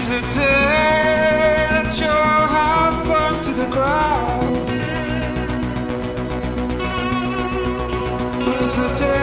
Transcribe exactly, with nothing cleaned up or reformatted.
the day that your house burned to the ground. It's the day